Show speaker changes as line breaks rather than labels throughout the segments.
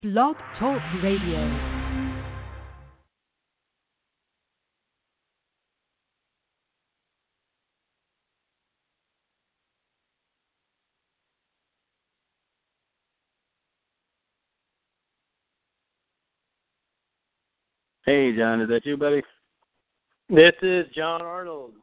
Blog Talk Radio.
Hey, John, is that you, buddy?
This is John Arnold.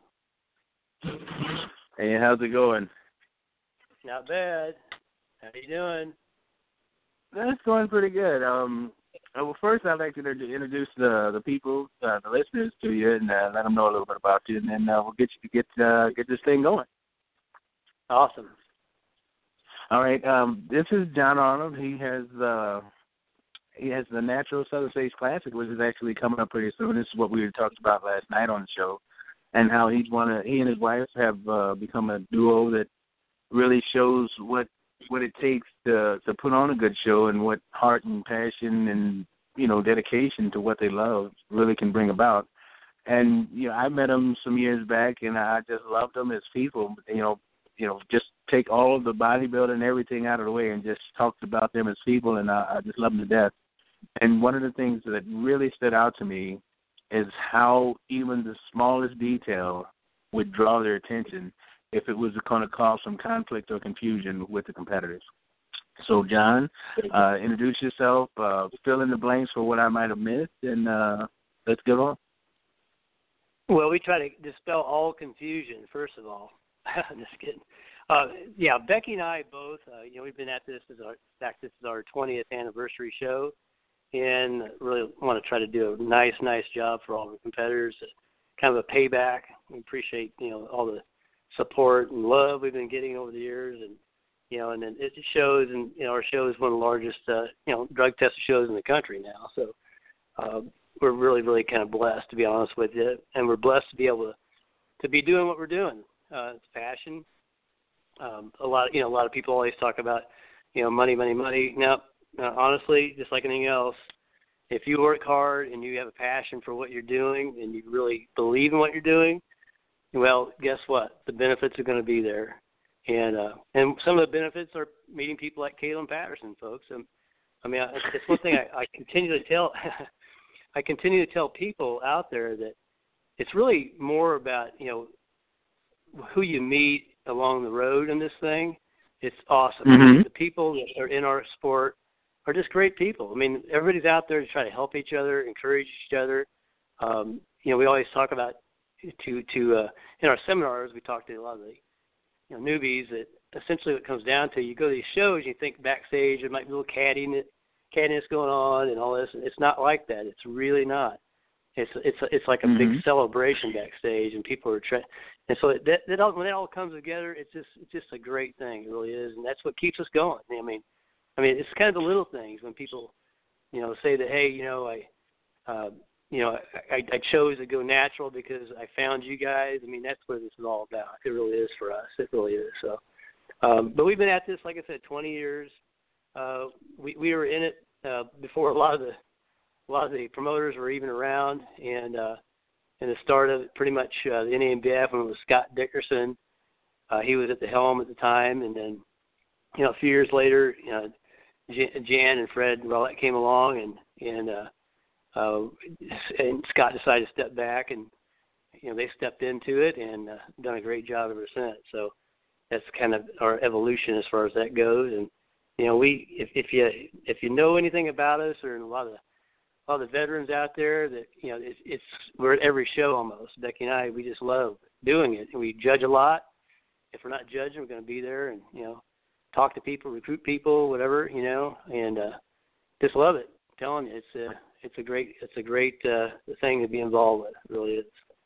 Hey, how's it going?
Not bad. How you doing?
That's going pretty good. Well, first I'd like to introduce the people, the listeners to you, and let them know a little bit about you, and then we'll get this thing going.
Awesome.
All right. This is John Arnold. He has the Natural Southern States Classic, which is actually coming up pretty soon. This is what we talked about last night on the show, and how he and his wife have become a duo that really shows what it takes to put on a good show, and what heart and passion and dedication to what they love really can bring about. And I met them some years back, and I just loved them as people. Just take all of the bodybuilding and everything out of the way, and just talked about them as people, and I just love them to death. And one of the things that really stood out to me is how even the smallest detail would draw their attention if it was going to cause some conflict or confusion with the competitors. So, John, introduce yourself, fill in the blanks for what I might have missed, and let's get on.
Well, we try to dispel all confusion, first of all. Just kidding. Becky and I both, we've been at this this is our 20th anniversary show, and really want to try to do a nice job for all the competitors, kind of a payback. We appreciate, all the support and love we've been getting over the years, and and then it shows, and our show is one of the largest drug tested shows in the country now. So we're really kind of blessed, to be honest with you, and we're blessed to be able to be doing what we're doing. It's passion. A lot of people always talk about money. Now, honestly, just like anything else, if you work hard and you have a passion for what you're doing and you really believe in what you're doing, well, guess what? The benefits are going to be there, and some of the benefits are meeting people like Caitlin Patterson, folks. It's one thing I continue to tell. I continue to tell people out there that it's really more about who you meet along the road in this thing. It's awesome.
Mm-hmm.
The people that are in our sport are just great people. Everybody's out there to try to help each other, encourage each other. We always talk about in our seminars, we talk to a lot of the newbies that essentially what it comes down to, you go to these shows, you think backstage there might be a little cattiness going on and all this. It's not like that. It's really not. It's like a big celebration backstage, and people are and so when it all comes together, it's just a great thing. It really is, and that's what keeps us going. It's kind of the little things when people say that, hey, I chose to go natural because I found you guys. That's what this is all about. It really is for us. It really is. So, but we've been at this, like I said, 20 years. We were in it before a lot of the promoters were even around, and the start of it, pretty much the NABF, when it was Scott Dickerson. He was at the helm at the time, and then a few years later, Jan and Fred Rowlett came along, and Scott decided to step back, and they stepped into it and done a great job ever since. So that's kind of our evolution as far as that goes. And if you know anything about us, or a lot of the veterans out there, that we're at every show almost. Becky and I, we just love doing it, and we judge a lot. If we're not judging, we're going to be there and talk to people, recruit people, whatever, and just love it. I'm telling you, it's a great thing to be involved with. It really is.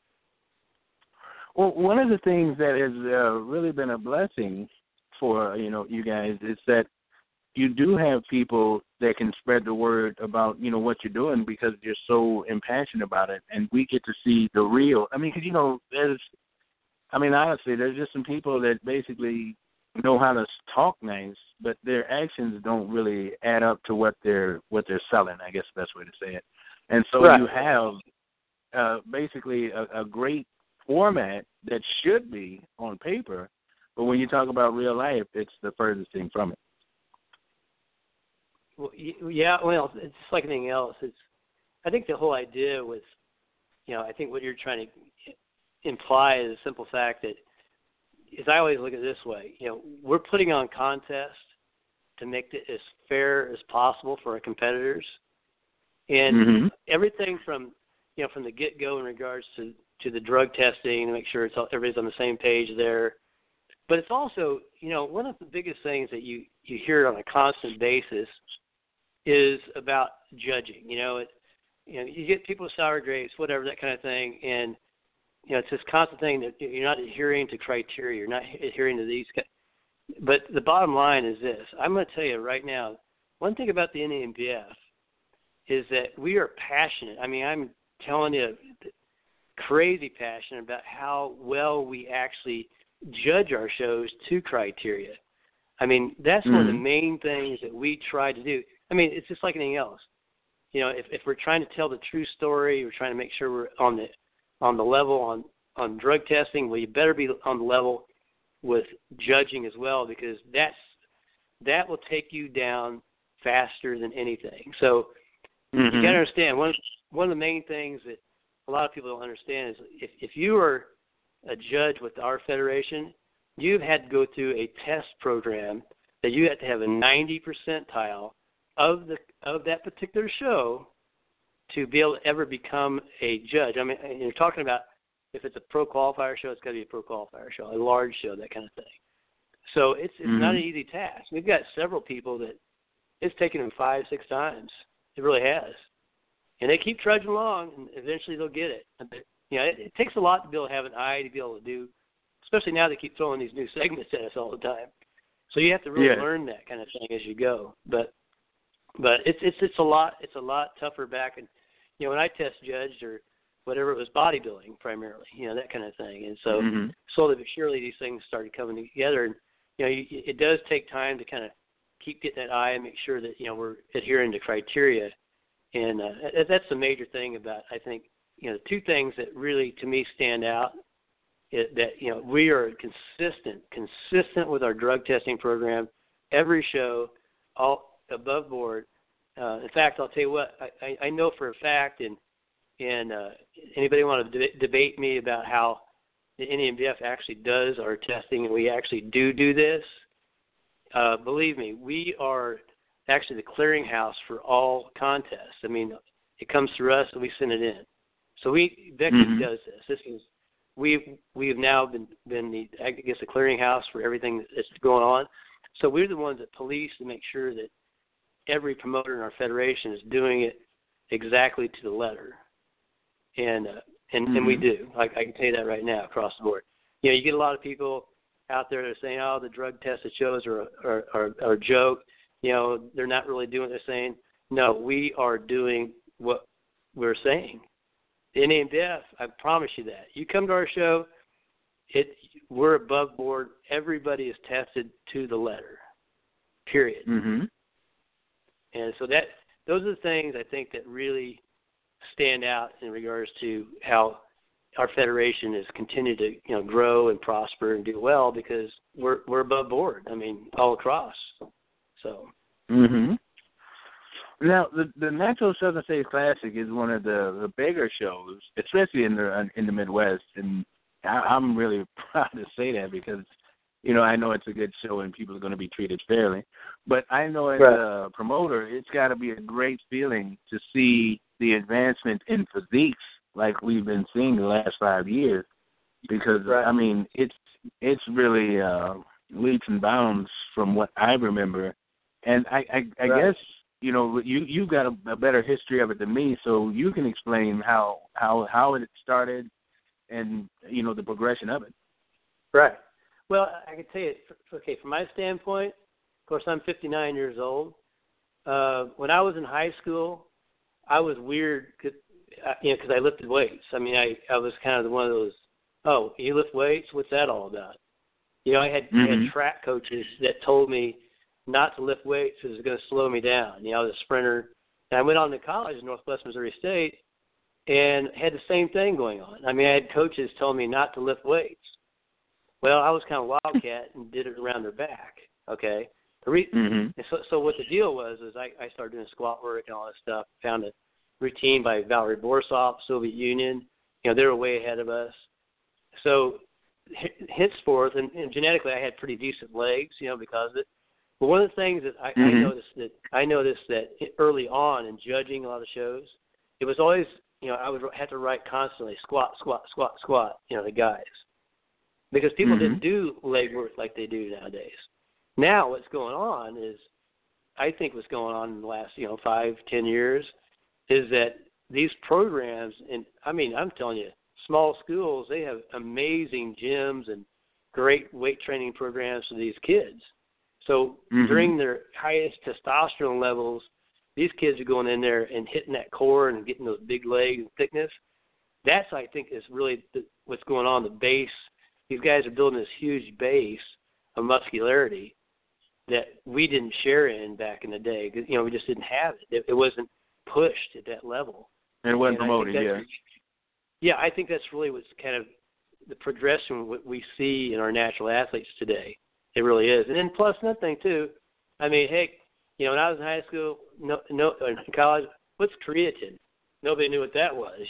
Well, one of the things that has really been a blessing for you guys is that you do have people that can spread the word about what you're doing, because you're so impassioned about it, and we get to see the real. Because honestly, there's just some people that basically know how to talk nice, but their actions don't really add up to what they're selling, I guess the best way to say it. And so right. You have basically a great format that should be on paper, but when you talk about real life, it's the furthest thing from it.
Yeah, well, it's just like anything else. I think the whole idea was, I think what you're trying to imply is a simple fact that, as I always look at it this way, we're putting on contests to make it as fair as possible for our competitors, and everything from from the get-go in regards to the drug testing to make sure everybody's on the same page there. But it's also, one of the biggest things that you hear on a constant basis is about judging. You get people with sour grapes, whatever, that kind of thing, and it's this constant thing that you're not adhering to criteria, you're not adhering to these. But the bottom line is this: I'm going to tell you right now, one thing about the NAMBF is that we are passionate. I mean, I'm telling you, crazy passionate about how well we actually judge our shows to criteria. I mean, that's one of the main things that we try to do. I mean, it's just like anything else. If we're trying to tell the true story, we're trying to make sure we're on the level on drug testing, well, you better be on the level with judging as well, because that will take you down faster than anything. So you got to understand, one of the main things that a lot of people don't understand is if you are a judge with our federation, you've had to go through a test program that you have to have a 90 percentile of that particular show to be able to ever become a judge. I mean, you're talking about if it's a pro qualifier show, it's got to be a pro qualifier show, a large show, that kind of thing. So it's not an easy task. We've got several people that it's taken them 5-6 times. It really has. And they keep trudging along, and eventually they'll get it. It takes a lot to be able to have an eye to be able to do, especially now they keep throwing these new segments at us all the time. So you have to really learn that kind of thing as you go. But it's a lot tougher back in, when I test judged or whatever, it was bodybuilding primarily, that kind of thing. And so slowly but surely these things started coming together, and it does take time to kind of keep getting that eye and make sure that we're adhering to criteria. And that's the major thing about, I think, the two things that really to me stand out is that we are consistent with our drug testing program, every show, all above board. In fact, I'll tell you what, I know for a fact, and anybody want to debate me about how the NAMBF actually does our testing and we actually do this, believe me, we are actually the clearinghouse for all contests. I mean, it comes through us and we send it in. So Becky does this. We've now been the clearinghouse for everything that's going on. So we're the ones that police and make sure that every promoter in our federation is doing it exactly to the letter. And we do. I can tell you that right now across the board. You get a lot of people out there that are saying, "Oh, the drug tested shows are a joke." They're not really doing what they're saying. No, we are doing what we're saying. The NAMBF, I promise you that. You come to our show, we're above board. Everybody is tested to the letter, period. And so those are the things I think that really stand out in regards to how our federation has continued to grow and prosper and do well, because we're above board. I mean, all across. So.
Now, the Natural Southern States Classic is one of the bigger shows, especially in the Midwest, and I'm really proud to say that because, I know it's a good show and people are going to be treated fairly. But I know as a promoter, it's got to be a great feeling to see the advancement in physiques like we've been seeing the last 5 years, because I mean it's really leaps and bounds from what I remember, and I guess you got a better history of it than me, so you can explain how it started and the progression of it.
Right. Well, I can tell you, from my standpoint, of course, I'm 59 years old. When I was in high school, I was weird, because I lifted weights. I mean, I was kind of one of those, "Oh, you lift weights? What's that all about?" I had track coaches that told me not to lift weights because it was going to slow me down. I was a sprinter. And I went on to college in Northwest Missouri State and had the same thing going on. I mean, I had coaches telling me not to lift weights. Well, I was kind of wildcat and did it around their back, okay?
Mm-hmm.
So what the deal was is I started doing squat work and all this stuff. Found a routine by Valery Borisov, Soviet Union. They were way ahead of us. So henceforth, and genetically, I had pretty decent legs, because of it. But one of the things that I noticed that early on in judging a lot of shows, it was always, I would have to write constantly squat, squat, squat, squat, the guys, because people didn't do leg work like they do nowadays. Now what's going on is, I think what's going on in the last 5-10 years is that these programs, and I'm telling you, small schools, they have amazing gyms and great weight training programs for these kids. So during their highest testosterone levels, these kids are going in there and hitting that core and getting those big legs and thickness. That's, I think, is really what's going on, the base. These guys are building this huge base of muscularity that we didn't share in back in the day. Because, we just didn't have it. It wasn't pushed at that level.
And it wasn't promoted,
Yeah, I think that's really what's kind of the progression what we see in our natural athletes today. It really is. And then plus another thing too, hey, when I was in high school, no, in college, what's creatine? Nobody knew what that was.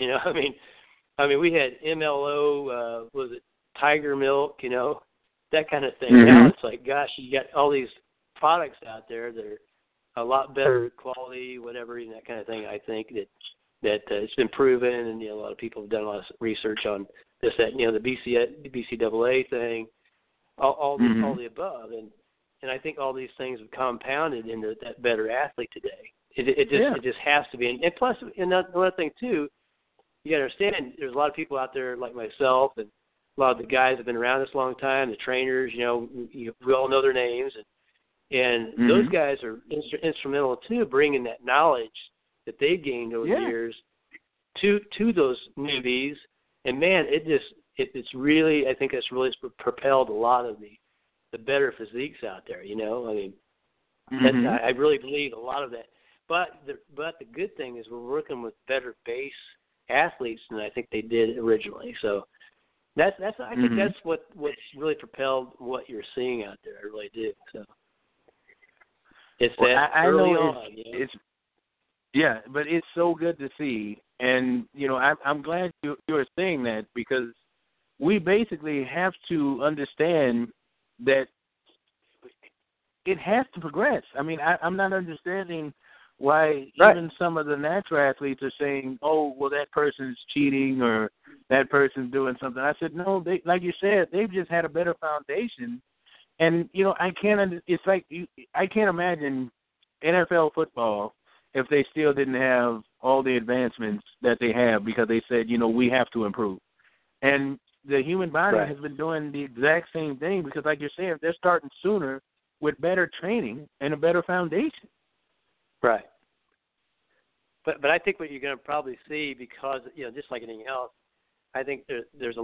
We had MLO, was it Tiger Milk? That kind of thing. Now it's like, gosh, you got all these products out there that are a lot better quality, whatever, and that kind of thing. I think that it's been proven, and a lot of people have done a lot of research on this, that, the BCAA thing, all the above, and I think all these things have compounded into that better athlete today. It just has to be, and plus another thing too, you got to understand, there's a lot of people out there like myself, and a lot of the guys have been around this a long time, the trainers, we all know their names, and those guys are instrumental too, bringing that knowledge that they've gained over the years to those newbies. And man, it's really, I think it's really propelled a lot of the better physiques out there. I really believe a lot of that. But the good thing is we're working with better base athletes than I think they did originally. So I think that's what's really propelled what you're seeing out there. I really do. So it's that early on.
Yeah, but it's so good to see, and I'm glad you're saying that, because we basically have to understand that it has to progress. I'm not understanding why even some of the natural athletes are saying, "Oh, well, that person's cheating or that person's doing something." I said, no, like you said, they've just had a better foundation, and I can't. It's like I can't imagine NFL football if they still didn't have all the advancements that they have, because they said, we have to improve. And the human body has been doing the exact same thing, because like you're saying, they're starting sooner with better training and a better foundation.
Right. But I think what you're going to probably see, because, just like anything else, I think there's a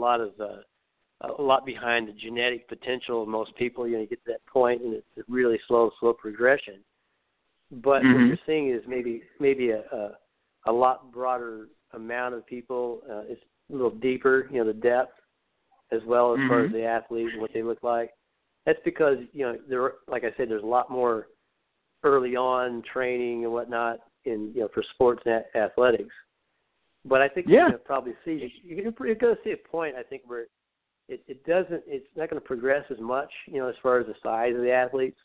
lot behind the genetic potential of most people. You get to that point, and it's a really slow progression. But what you're seeing is maybe a lot broader amount of people. It's a little deeper, the depth, as well as far as the athletes and what they look like. That's because there, like I said, there's a lot more early on training and whatnot in for sports and athletics. But I think you're going to probably see you're going to see a point, I think, where it's not going to progress as much, as far as the size of the athletes.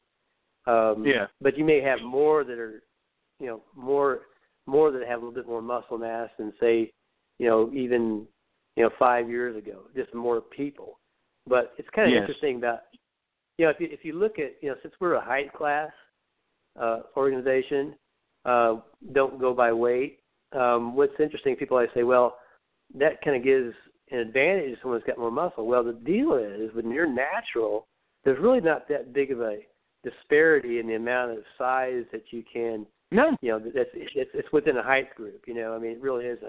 But you may have more that are, more that have a little bit more muscle mass than, say, even 5 years ago, just more people. But it's kind of interesting about, if you look at, since we're a height class organization, don't go by weight. What's interesting, people always say, well, that kind of gives an advantage to someone who's got more muscle. Well, the deal is, when you're natural, there's really not that big of a disparity in the amount of size that you can. No. It's within a height group. It really is.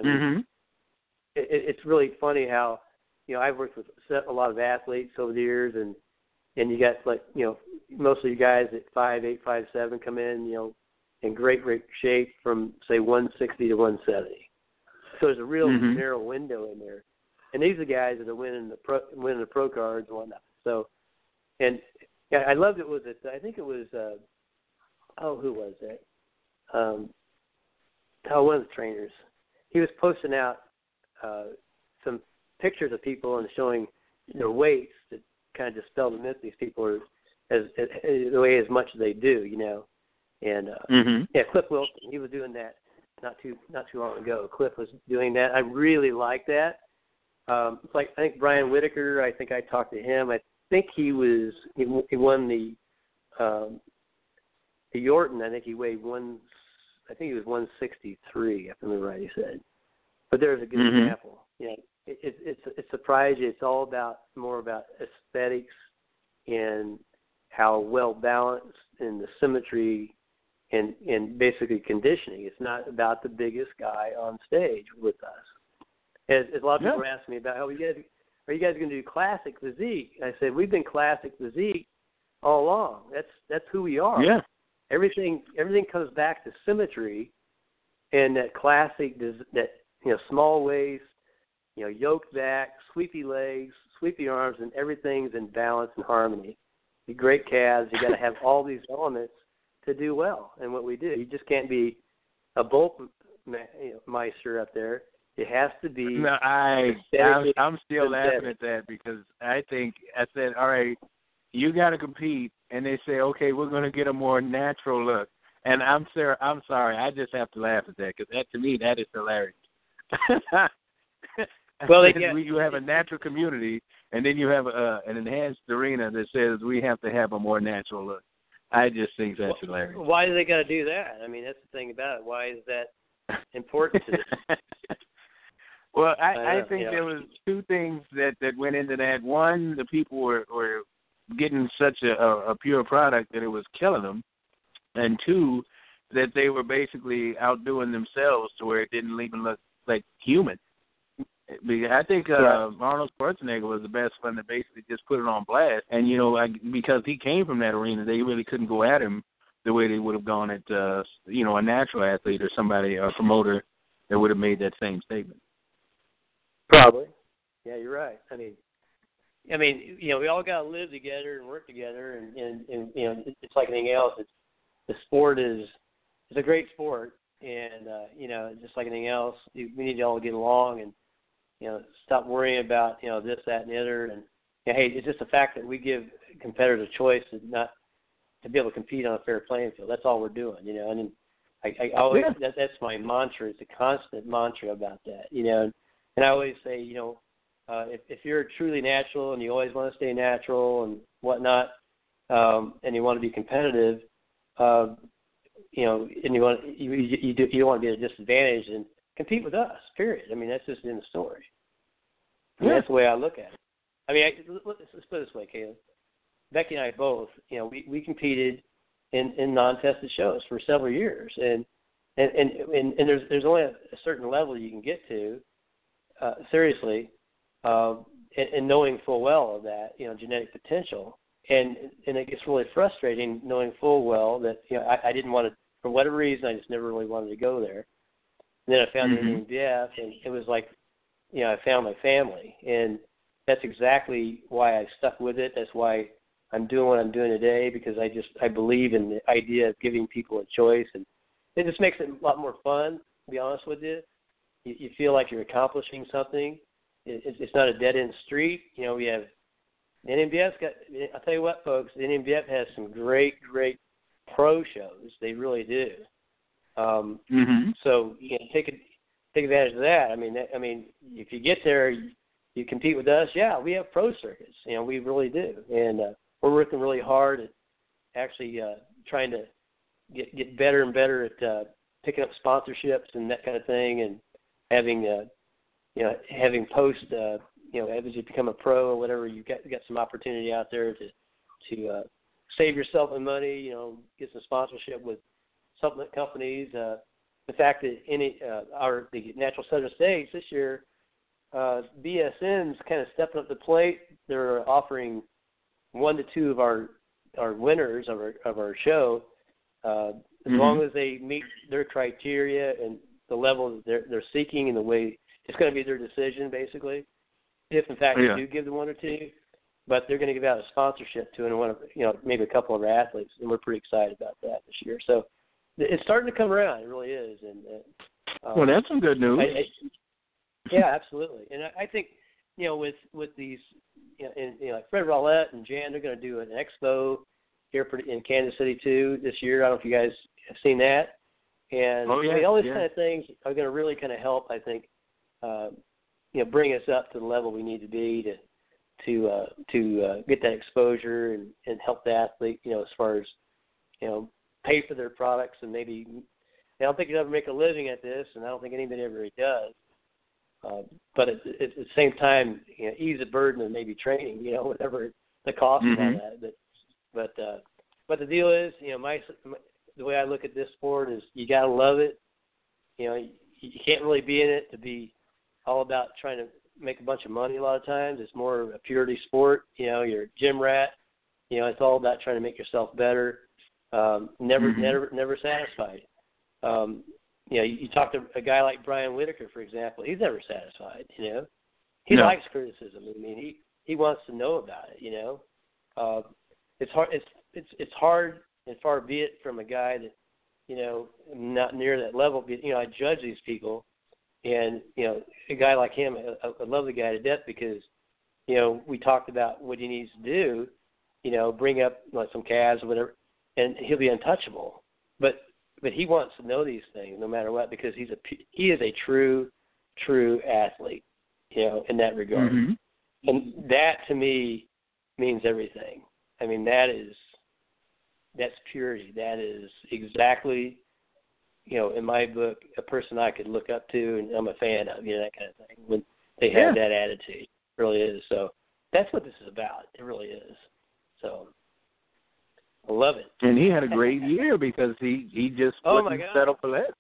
It's really funny how, I've worked with a lot of athletes over the years, and you got most of you guys at 5'8", 5'7" come in, in great shape from, say, 160 to 170. So there's a real narrow window in there, and these are guys that are winning the pro cards and whatnot. So, and Yeah, I loved it. I think it was. Who was that? One of the trainers. He was posting out some pictures of people and showing their weights that kind of dispel the myth these people are the way as much as they do, And Cliff Wilson, he was doing that not too long ago. Cliff was doing that. I really like that. It's like I think Brian Whitaker. I think I talked to him. I think he won the Yorton. I think he weighed 163. If I remember right, he said. But there's a good example. It's surprised you. It's all more about aesthetics and how well balanced and the symmetry and basically conditioning. It's not about the biggest guy on stage with us. As a lot of people ask me about, are you guys going to do classic physique? I said, we've been classic physique all along. That's who we are.
Yeah.
Everything comes back to symmetry and that classic, that small waist, yoked back, sweepy legs, sweepy arms, and everything's in balance and harmony. The great calves. You got to have all these elements to do well. And what we do, you just can't be a bulk meister up there. It has to be.
No, I'm still laughing at that because I said, all right, you got to compete, and they say, okay, we're going to get a more natural look. And I'm sorry, I just have to laugh at that because to me that is hilarious. Well, you have a natural community, and then you have an enhanced arena that says we have to have a more natural look. I just think that's hilarious.
Why do they got to do that? I mean, that's the thing about it. Why is that important to them?
Well, I think there was two things that went into that. One, the people were getting such a pure product that it was killing them, and two, that they were basically outdoing themselves to where it didn't even look like human. I think Arnold Schwarzenegger was the best one that basically just put it on blast. And, because he came from that arena, they really couldn't go at him the way they would have gone at, a natural athlete or somebody, a promoter that would have made that same statement.
Probably. Yeah, you're right. I mean, we all got to live together and work together, and it's like anything else. The sport is a great sport, and, just like anything else, we need to all get along and, stop worrying about, this, that, and the other. And, hey, it's just the fact that we give competitors a choice to be able to compete on a fair playing field. That's all we're doing, And I always, that's my mantra. It's a constant mantra about that, And I always say, if you're truly natural and you always want to stay natural and whatnot, and you want to be competitive, and you don't want to be at a disadvantage, and compete with us. Period. I mean, that's just in the story. That's the way I look at it. I mean, let's put it this way, Caleb. Becky and I both, we competed in non-tested shows for several years, and there's only a certain level you can get to. Seriously, and knowing full well of that, genetic potential, and it gets really frustrating knowing full well that I didn't want to, for whatever reason, I just never really wanted to go there. And then I found the NBF, and it was like, I found my family, and that's exactly why I stuck with it. That's why I'm doing what I'm doing today, because I believe in the idea of giving people a choice, and it just makes it a lot more fun. To be honest with you. You feel like you're accomplishing something. It's not a dead-end street. We have the NBF's got. I'll tell you what, folks. The NBF has some great pro shows. They really do. So take advantage of that. I mean, if you get there, you compete with us. Yeah, we have pro circuits. We really do, and we're working really hard at actually trying to get better and better at picking up sponsorships and that kind of thing, and having post, as you become a pro or whatever, you got some opportunity out there to save yourself some money, get some sponsorship with supplement companies. The fact that the Natural Southern States this year, BSN's kind of stepping up the plate. They're offering 1 to 2 of our winners of our show, as long as they meet their criteria and the level that they're seeking, and the way it's going to be their decision, basically. If in fact you do give the 1 or 2, but they're going to give out a sponsorship to one of, maybe a couple of our athletes, and we're pretty excited about that this year. So it's starting to come around. It really is. And
well, that's some good news.
Yeah, absolutely. And I think, with these, like Fred Rowlett and Jan, they're going to do an expo here in Kansas City too this year. I don't know if you guys have seen that. And all these kind of things are going to really kind of help, I think, bring us up to the level we need to be to get that exposure and help the athlete, as far as, pay for their products. And maybe, I don't think you'll ever make a living at this, and I don't think anybody ever really does. But at the same time, ease the burden of maybe training, whatever the cost of all that. But the deal is, the way I look at this sport is you got to love it. You can't really be in it to be all about trying to make a bunch of money a lot of times. It's more a purity sport. You're a gym rat. It's all about trying to make yourself better. Never satisfied. You talk to a guy like Brian Whitaker, for example. He's never satisfied. He likes criticism. I mean, he wants to know about it. It's hard. It's hard, and far be it from a guy that not near that level. I judge these people, and a guy like him, I love the guy to death because we talked about what he needs to do. Bring up like some calves or whatever, and he'll be untouchable. But he wants to know these things no matter what because he is a true athlete, in that regard. And that to me means everything. I mean, that's purity. That is exactly, in my book, a person I could look up to and I'm a fan of, that kind of thing. When they have that attitude, it really is. So that's what this is about. It really is. So I love it.
And he had a great year because he just wouldn't settle for less.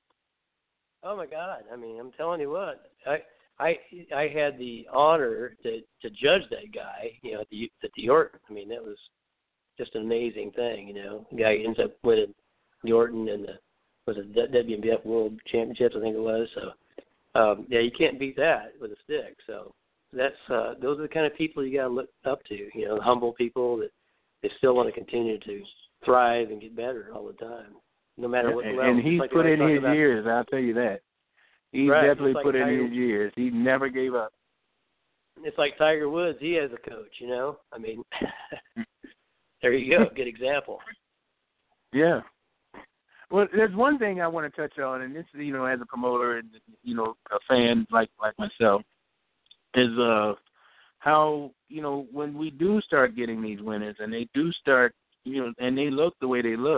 Oh my God! I mean, I'm telling you what, I had the honor to judge that guy, at the Orton. I mean, that was just an amazing thing. The guy ends up winning the Orton and the WNBF World Championships, I think it was. So you can't beat that with a stick. So that's those are the kind of people you got to look up to. Humble people that they still want to continue to thrive and get better all the time, no matter what level.
And he's put in his years, I'll tell you that. He definitely put in his years. He never gave up.
It's like Tiger Woods. He has a coach, I mean, there you go. Good example.
Yeah. Well, there's one thing I want to touch on, and this, as a promoter and, a fan like myself, is how, when we do start getting these winners and they do start, and they look the way they look,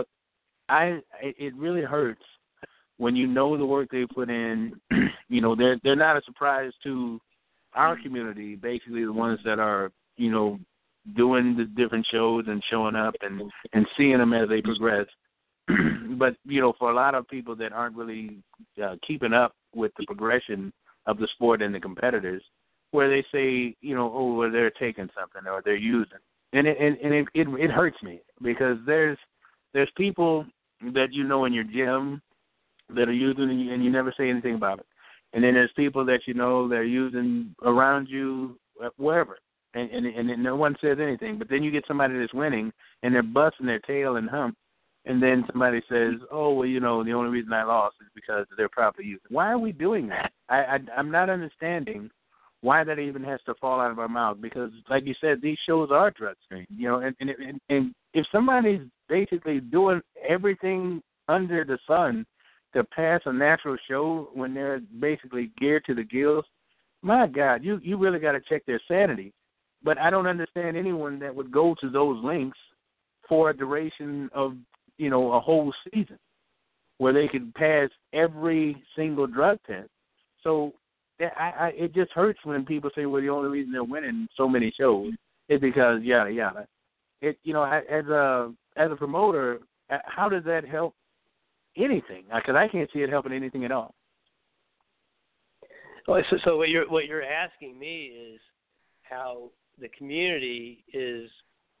it really hurts when the work they put in. They're not a surprise to our community, basically the ones that are, doing the different shows and showing up and seeing them as they progress. But, for a lot of people that aren't really keeping up with the progression of the sport and the competitors, where they say, well, they're taking something or they're using. And it hurts me because there's people that in your gym that are using and you never say anything about it. And then there's people that they're using around you wherever. And no one says anything. But then you get somebody that's winning and they're busting their tail and hump. And then somebody says, oh, well, the only reason I lost is because they're properly using. Why are we doing that? I'm not understanding why that even has to fall out of our mouth, because, like you said, these shows are drug screened, and if somebody's basically doing everything under the sun to pass a natural show when they're basically geared to the gills, my God, you really got to check their sanity. But I don't understand anyone that would go to those lengths for a duration of, a whole season where they could pass every single drug test. So it just hurts when people say, well, the only reason they're winning so many shows is because yada yada. As a promoter, how does that help anything? Because I can't see it helping anything at all.
Well, so what you're asking me is how the community is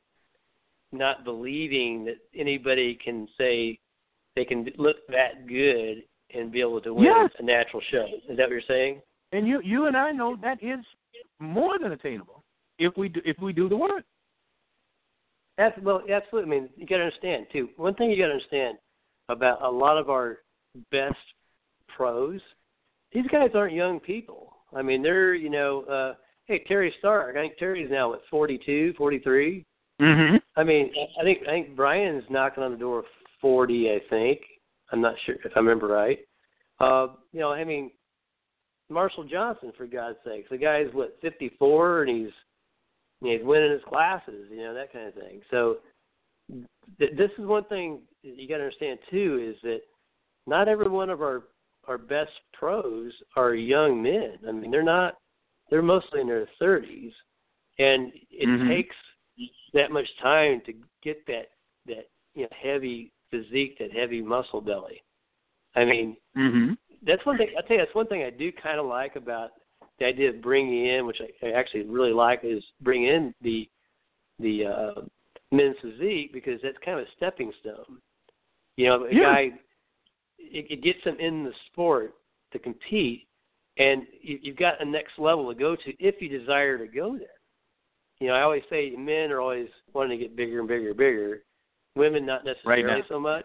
not believing that anybody can say they can look that good and be able to win a natural show. Is that what you're saying?
And you and I know that is more than attainable. if we do the work.
Absolutely. I mean, you got to understand too. One thing you got to understand about a lot of our best pros, these guys aren't young people. I mean, they're hey, Terry Stark. I think Terry's now at 42, 43.
Mm-hmm.
I mean, I think Brian's knocking on the door of 40. I think. I'm not sure if I remember right. I mean, Marshall Johnson, for God's sakes, the guy's 54 and he's winning his classes, that kind of thing. So this is one thing you got to understand too, is that not every one of our best pros are young men. I mean, they're mostly in their 30s, and it takes that much time to get that heavy physique, that heavy muscle belly. I mean, that's one thing. I tell you, that's one thing I do kind of like about the idea of bringing in, which I actually really like, is bring in the men's physique, because that's kind of a stepping stone. A guy, it gets him in the sport to compete, and you've got a next level to go to if you desire to go there. I always say men are always wanting to get bigger and bigger and bigger. Women not necessarily so much,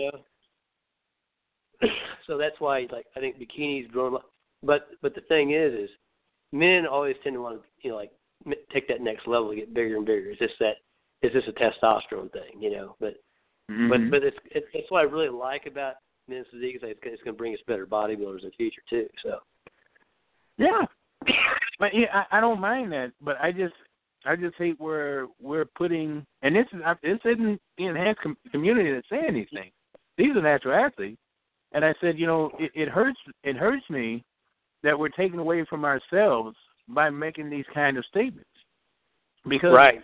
So that's why, I think bikini's grown. But the thing is men always tend to want to, take that next level to get bigger and bigger. It's just a testosterone thing, But but it's what I really like about men's physique, is it's going to bring us better bodybuilders in the future too. So.
Yeah, but I don't mind that, but I just hate where we're putting, and this isn't the enhanced community that's saying these things. These are natural athletes, and I said, it hurts me that we're taking away from ourselves by making these kind of statements, because
right.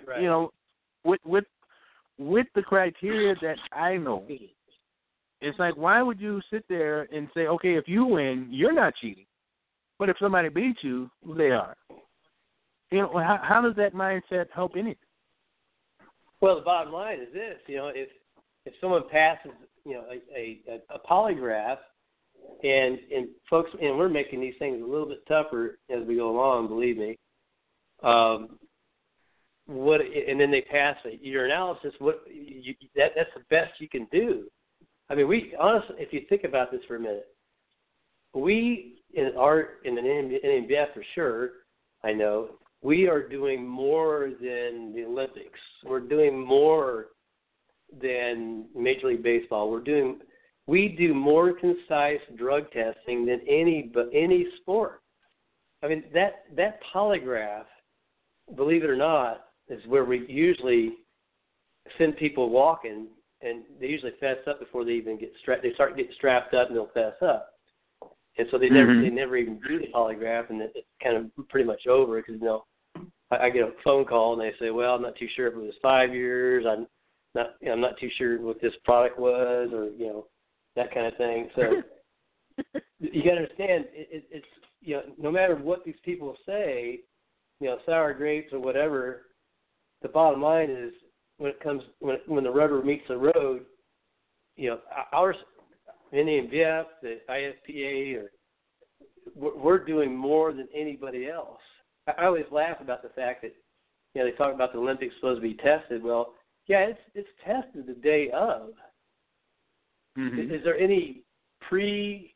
with the criteria that I know, it's like, why would you sit there and say, okay, if you win, you're not cheating. But if somebody beats you, they are. How does that mindset help anything?
Well, the bottom line is this: if someone passes, a polygraph, and folks, and we're making these things a little bit tougher as we go along. Believe me. And then they pass a urinalysis. That's the best you can do. I mean, honestly, if you think about this for a minute, we in the NABF for sure, I know, we are doing more than the Olympics. We're doing more than Major League Baseball. We do more concise drug testing than any sport. I mean, that polygraph, believe it or not, is where we usually send people walking, and they usually fess up before they even get strapped. They start getting strapped up, and they'll fess up. And so they never even do the polygraph, and it's kind of pretty much over, because I get a phone call and they say, well, I'm not too sure if it was 5 years. I'm not too sure what this product was, or that kind of thing. So you got to understand, it's no matter what these people say, sour grapes or whatever, the bottom line is when the rubber meets the road, our NABF, the ISPA, we're doing more than anybody else. I always laugh about the fact that they talk about the Olympics supposed to be tested. Well, yeah, it's tested the day of. Mm-hmm. Is there any pre-event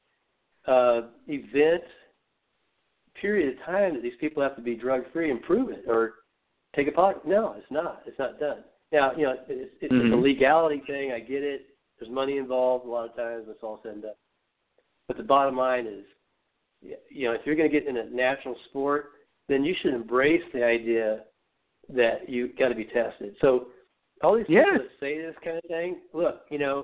period of time that these people have to be drug-free and prove it or take a polygraph? No, it's not. It's not done. Now, it's a legality thing. I get it. There's money involved a lot of times. It's all said and done. But the bottom line is, if you're going to get in a national sport, then you should embrace the idea that you got to be tested. So all these people that say this kind of thing, look,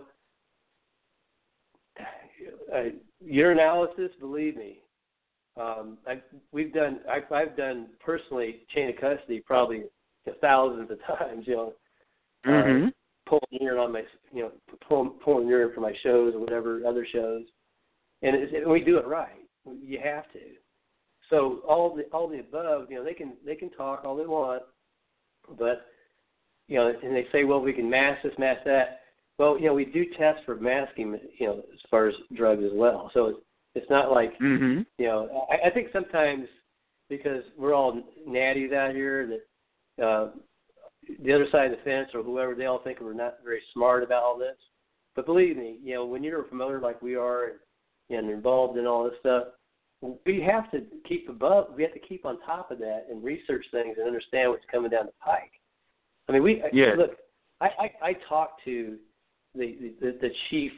urinalysis, believe me, I've done personally chain of custody probably thousands of times. Pulling urine on my, pulling urine for my shows or whatever other shows, and we do it right. You have to. So all the above, they can talk all they want, but and they say, well, we can mask this, mask that. Well, we do test for masking, as far as drugs as well. So it's not like I think sometimes because we're all natties out here that the other side of the fence or whoever, they all think we're not very smart about all this. But believe me, when you're a promoter like we are and involved in all this stuff, we have to keep on top of that and research things and understand what's coming down the pike. I mean, look, I talked to the chief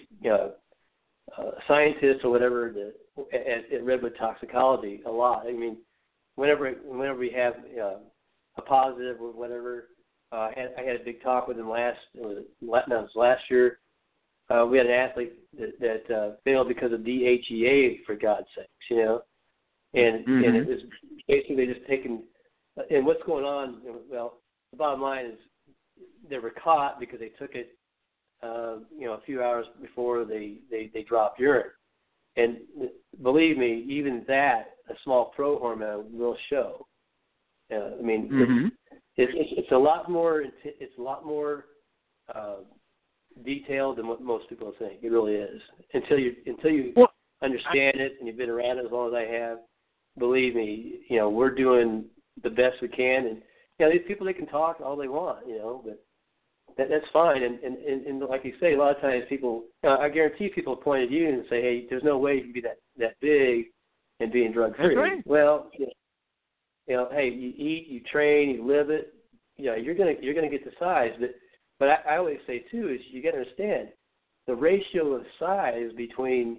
scientist or whatever at Redwood Toxicology a lot. I mean, whenever we have a positive or whatever, I had a big talk with him last year. We had an athlete that failed because of DHEA, for God's sakes, and it was basically just taken. And what's going on? Well, the bottom line is they were caught because they took it, a few hours before they dropped urine. And believe me, even that, a small pro hormone will show. I mean, it's a lot more. It's a lot more detailed than what most people think. It really is. Until you understand it and you've been around it as long as I have, believe me, we're doing the best we can. And these people, they can talk all they want, but that's fine. And like you say, a lot of times people, I guarantee people point at you and say, hey, there's no way you can be that big and being drug free.
Right.
Well, hey, you eat, you train, you live it. You're gonna get the size, but I always say too is you got to understand the ratio of size between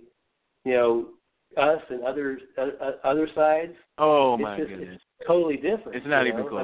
us and other sides.
Oh my goodness,
it's totally different.
It's not even close.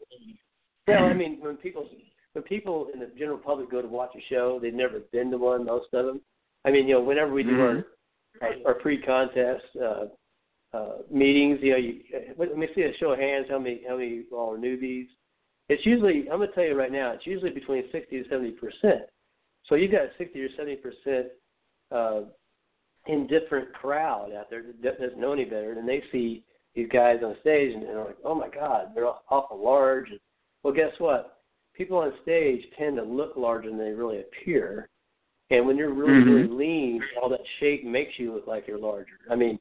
I mean, when people in the general public go to watch a show, they've never been to one. Most of them. I mean, whenever we do our pre-contest meetings, let me see a show of hands. How many all are newbies? It's usually, I'm going to tell you right now, it's usually between 60 to 70%. So you've got a 60 or 70% indifferent crowd out there that doesn't know any better, and they see these guys on stage and they're like, oh my God, they're awful large. Well, guess what? People on stage tend to look larger than they really appear. And when you're really, really lean, all that shape makes you look like you're larger. I mean,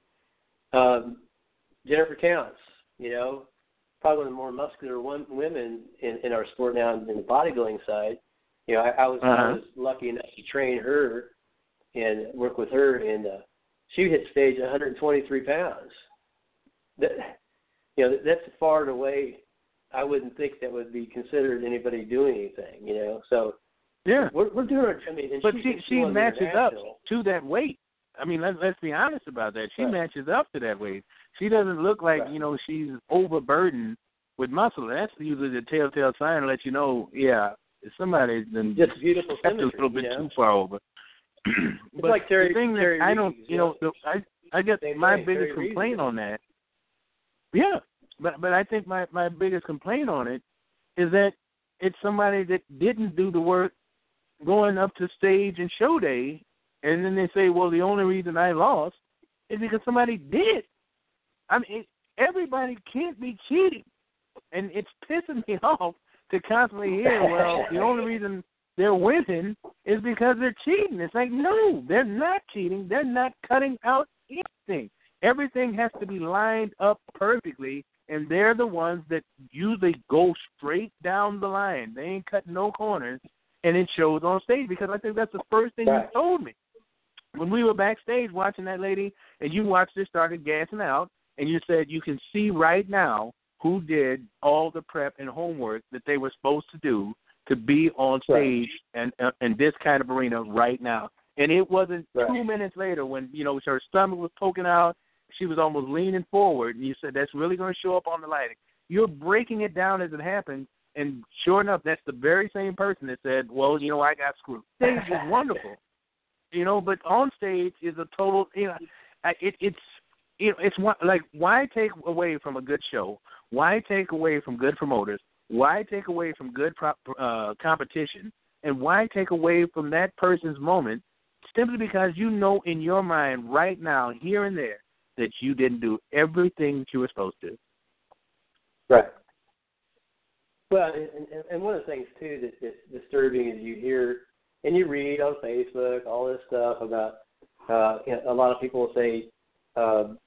Jennifer Counts, probably one of the more muscular women in our sport now in the bodybuilding side. I was lucky enough to train her and work with her, and she hit stage at 123 pounds. That's far and away. I wouldn't think that would be considered anybody doing anything, So
yeah,
we're doing. I mean, and
but she matches up to that weight. I mean, let's be honest about that. She matches up to that weight. She doesn't look like she's overburdened with muscle. That's usually the telltale sign to let you know, somebody's been
just beautiful
stepped a little bit too far over.
But like Terry,
the thing that I don't, I get my biggest complaint on that. Yeah, but I think my biggest complaint on it is that it's somebody that didn't do the work going up to stage and show day, and then they say, well, the only reason I lost is because somebody did. I mean, everybody can't be cheating, and it's pissing me off to constantly hear, well, the only reason they're winning is because they're cheating. It's like, no, they're not cheating. They're not cutting out anything. Everything has to be lined up perfectly, and they're the ones that usually go straight down the line. They ain't cutting no corners, and it shows on stage, because I think that's the first thing you told me. When we were backstage watching that lady, and you watched her started gassing out, and you said you can see right now who did all the prep and homework that they were supposed to do to be on stage and in this kind of arena right now. And it wasn't 2 minutes later when, her stomach was poking out, she was almost leaning forward, and you said that's really going to show up on the lighting. You're breaking it down as it happens, and sure enough, that's the very same person that said, well, I got screwed. Stage is wonderful, but on stage is a total, it's like, why take away from a good show? Why take away from good promoters? Why take away from good competition? And why take away from that person's moment simply because in your mind right now, here and there, that you didn't do everything that you were supposed to?
Right. Well, and one of the things, too, that's disturbing is you hear and you read on Facebook all this stuff about, a lot of people will say,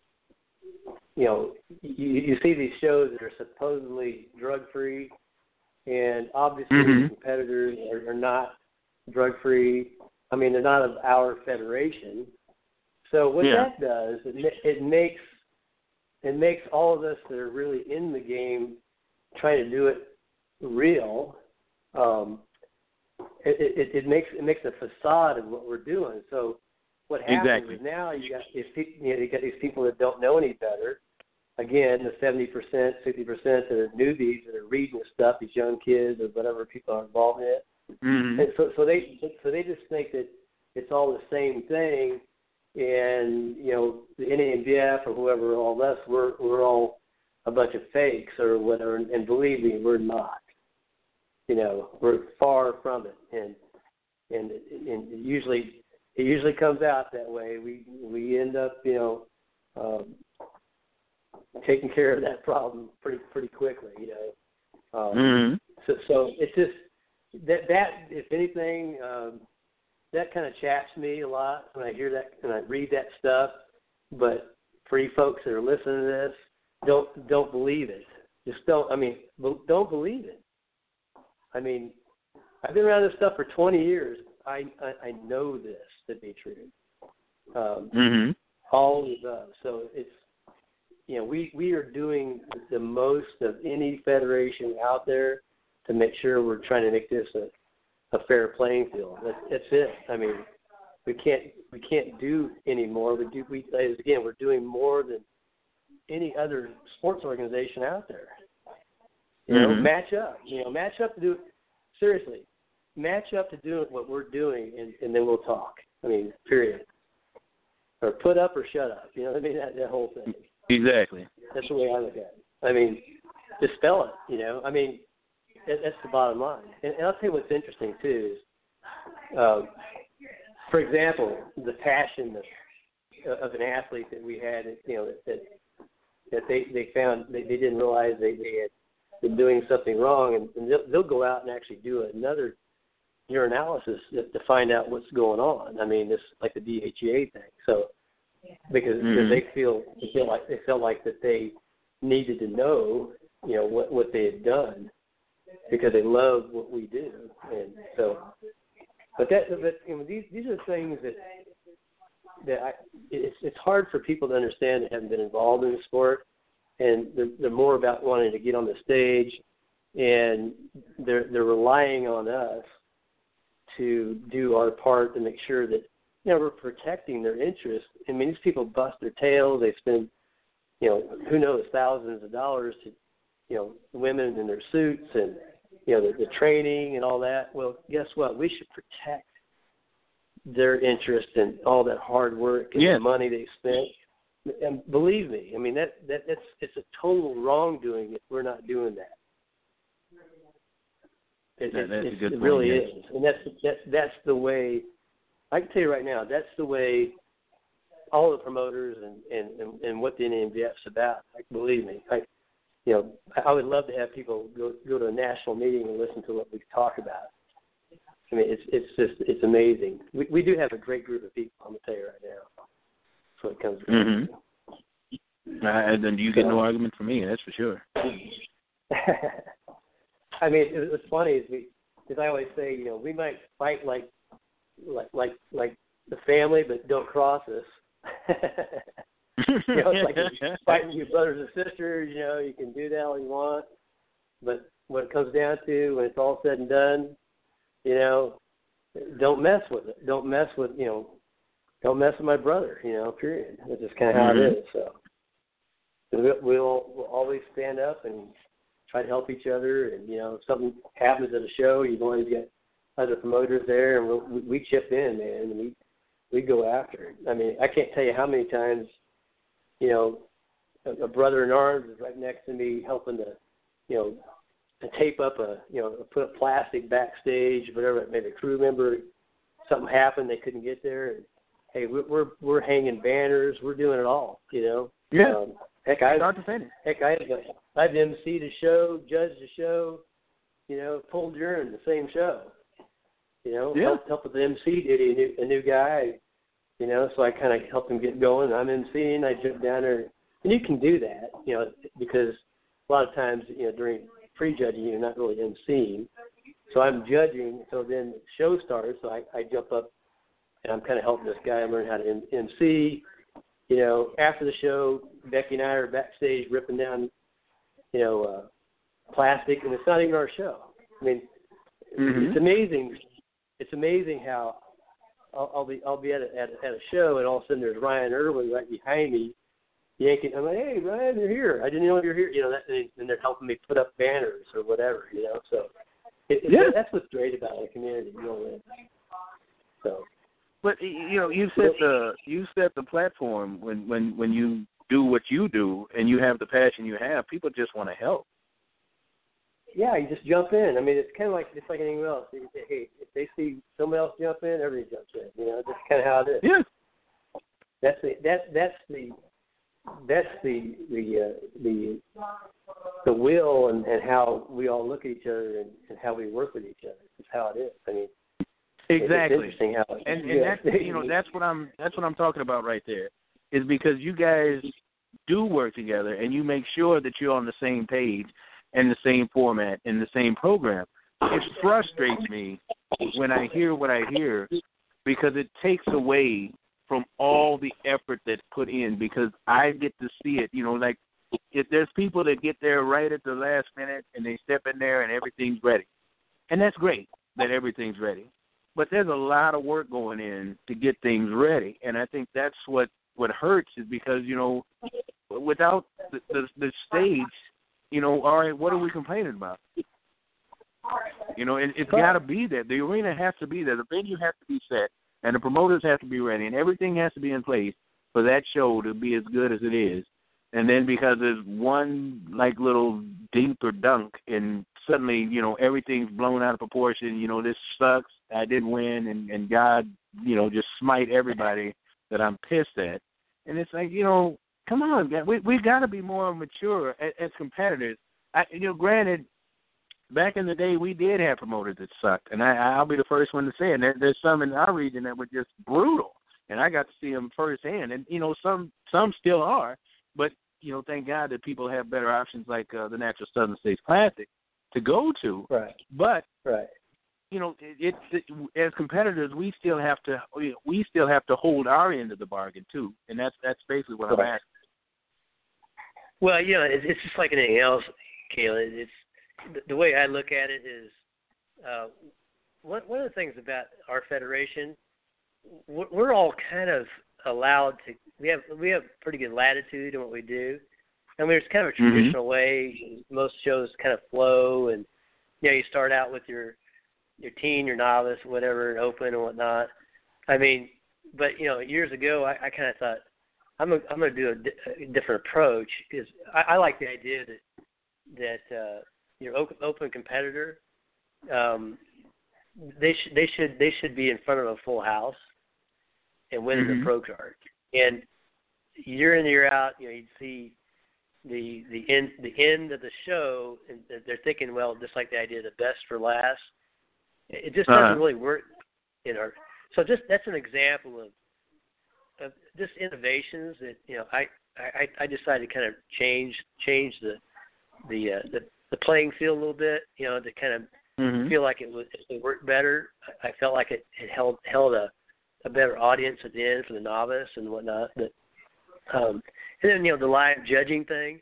you see these shows that are supposedly drug-free, and obviously the competitors are not drug-free. I mean, they're not of our federation. So what that does, it makes all of us that are really in the game trying to do it real. It makes a facade of what we're doing. So what happens is now you got these people that don't know any better. Again, the 70%, 60% that are newbies that are reading the stuff, these young kids or whatever people are involved in it. And so they just think that it's all the same thing, and the NABF or whoever, all us, we're all a bunch of fakes or whatever. And believe me, we're not. We're far from it, and it usually comes out that way. We end up taking care of that problem pretty quickly. So it's just that if anything, that kind of chaps me a lot when I hear that and I read that stuff. But for you folks that are listening to this, don't believe it. Just don't believe it. I mean, I've been around this stuff for 20 years. I know this to be true. Always does. So it's we are doing the most of any federation out there to make sure we're trying to make this a fair playing field. That's it. I mean, we can't do any more. We're doing more than any other sports organization out there. Match up. Match up to do. Seriously, match up to doing what we're doing, and then we'll talk. I mean, period. Or put up or shut up. You know what I mean? That whole thing.
Exactly.
That's the way I look at it. I mean, dispel it. I mean, that's the bottom line. And I'll tell you what's interesting too is, for example, the passion of an athlete that we had. That they found they didn't realize they had been doing something wrong, and they'll go out and actually do another urinalysis to find out what's going on. I mean, it's like the DHEA thing. So because they felt like that they needed to know, what they had done because they love what we do, and so. But these are things that it's hard for people to understand that haven't been involved in the sport. And they're more about wanting to get on the stage, and they're relying on us to do our part to make sure that we're protecting their interests. I mean, these people bust their tails. They spend who knows thousands of dollars to women in their suits and the training and all that. Well, guess what? We should protect their interest and all that hard work and the money they spent. And believe me, I mean it's a total wrongdoing if we're not doing that. It really is, and that's the way. I can tell you right now, that's the way all the promoters and what the NABF's about. Believe me, I would love to have people go to a national meeting and listen to what we talk about. I mean, it's amazing. We do have a great group of people. I'm gonna tell you right now. So it comes.
And then you get no argument from me. That's for sure.
I mean, what's funny is as I always say, we might fight like the family, but don't cross us. It's like fighting your brothers and sisters. You can do that all you want, but when it comes down to when it's all said and done, don't mess with it. Don't mess with Don't mess with my brother, period. That's just kind of how it is. So we'll always stand up and try to help each other. And, if something happens at a show, you've always got other promoters there, and we chip in, man, and we go after it. I mean, I can't tell you how many times, a brother in arms is right next to me helping to tape up put a plastic backstage, whatever, maybe a crew member, something happened, they couldn't get there, and hey, we're hanging banners. We're doing it all,
Yeah.
I've emceed a show, judged a show, pulled urine the same show. Helped with the MC duty, a new guy, so I kind of helped him get going. I'm emceeing, I jump down there, and you can do that, because a lot of times, during pre-judging, you're not really emceeing. So I'm judging. So then the show starts. So I jump up and I'm kind of helping this guy learn how to MC. You know, after the show, Becky and I are backstage ripping down, you know, plastic, and it's not even our show. I mean, it's amazing. It's amazing how I'll be at a show, and all of a sudden there's Ryan Irwin right behind me, yanking. I'm like, hey, Ryan, you're here. I didn't know you're here. You know, and they're helping me put up banners or whatever. You know, so that's what's great about a community. You know, so.
But you know, you set the platform when you do what you do and you have the passion you have. People just want to help.
Yeah, you just jump in. I mean, it's kind of like just like anything else. Hey, if they see somebody else jump in, everybody jumps in. You know, that's kind of how it is.
Yeah.
That's the will and how we all look at each other and how we work with each other. It's how it is. I mean,
exactly.
It's interesting how.
And that's what I'm talking about right there. Is because you guys do work together and you make sure that you're on the same page and the same format and the same program. It frustrates me when I hear what I hear because it takes away from all the effort that's put in because I get to see it. You know, like if there's people that get there right at the last minute and they step in there and everything's ready. And that's great that everything's ready. But there's a lot of work going in to get things ready. And I think that's what hurts is because, you know, without the stage, you know, all right, what are we complaining about? You know, it's got to be there. The arena has to be there. The venue has to be set, and the promoters have to be ready, and everything has to be in place for that show to be as good as it is. And then because there's one, like, little dink or dunk, and suddenly, you know, everything's blown out of proportion. You know, this sucks. I didn't win, and God, you know, just smite everybody that I'm pissed at. And it's like, you know, come on, we got to be more mature as competitors. You know, granted, back in the day, we did have promoters that sucked, and I'll be the first one to say it. There's some in our region that were just brutal, and I got to see them firsthand. And, you know, some still are, but, you know, thank God that people have better options like the Natural Southern States Classic to go to.
Right.
But,
right.
You know, as competitors, we still have to hold our end of the bargain too, and that's basically what I'm asking.
Well, you know, it's just like anything else, Kayla. It's the way I look at it is one of the things about our federation. We're all kind of allowed to. We have pretty good latitude in what we do. I mean, it's kind of a traditional way. Most shows kind of flow, and you know, you start out with your teen, your novice, whatever, and open and whatnot. I mean, but you know, years ago, I kind of thought I'm going to do a different approach because I like the idea that your open competitor, they should be in front of a full house and winning the pro card. And year in, year out, you know, you'd see the end of the show, and they're thinking, well, just like the idea of the best for last. It just doesn't really work in our. So that's an example of just innovations that, you know, I decided to kind of change the playing field a little bit, you know, to kind of feel like it worked better. I felt like it held a better audience at the end for the novice and whatnot. But and then, you know, the live judging thing.